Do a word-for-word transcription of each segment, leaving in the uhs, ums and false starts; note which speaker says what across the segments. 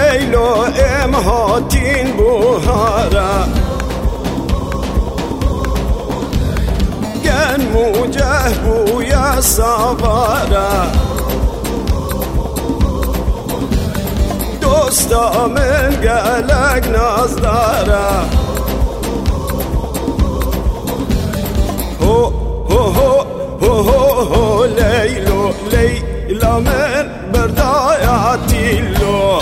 Speaker 1: لیلو ام هاتین بوهارا گن موجه بویا سوارا دوستا من گلک نازدارا هو هو هو هو هو هو لیلو لیلا من بردایاتی لو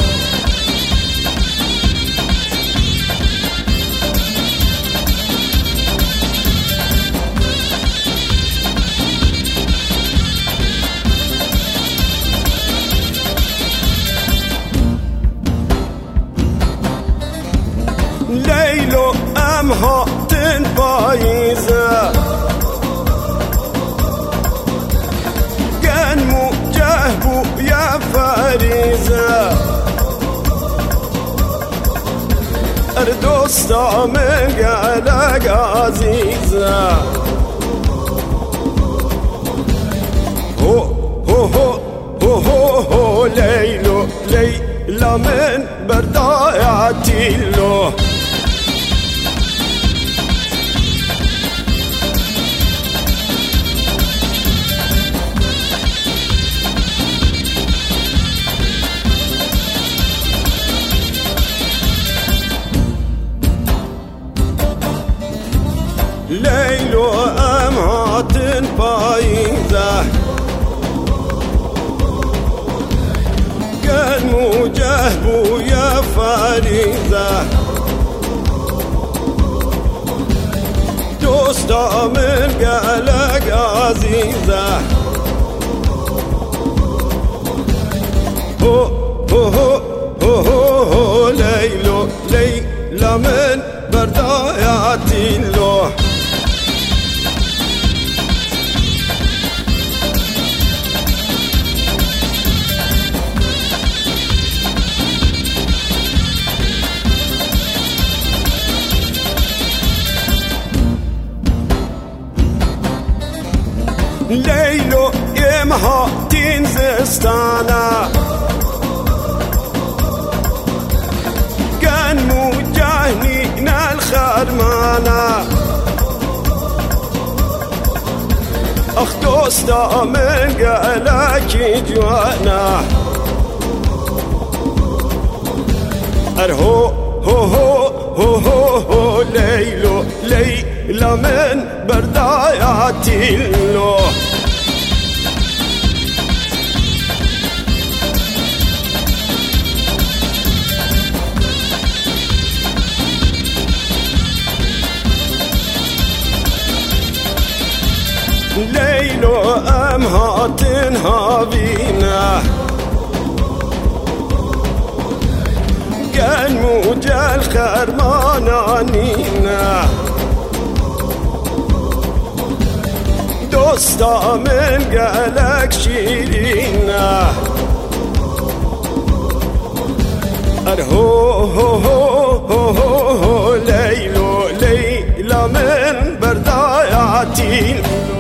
Speaker 1: لیلو ام هاتن پاییزه گن موجه بو یا فریزه ار دوستا من گلک عزیزه هو هو هو هو هو هو لیلو لیلا من بردایاتی لو لیلو ام هاتن پاییزه گن موجه بویا فریزه دوستا من گلک عزیزه هو هو هو هو هو لیلو لیلا من بردایاتی لو لیلو ام هاتین زستانه گن موجهنی نال خرمانه اخ دوستا من گلکی جوانه ار هو هو هو هو هو هو لیلو لیلا من بردایاتی لو لیلو ام هاتن هاوینه گن موجل خرمانانینه دوستا من گلک شیرینه ار هو هو هو هو هو لیلو لیلا من بردایاتی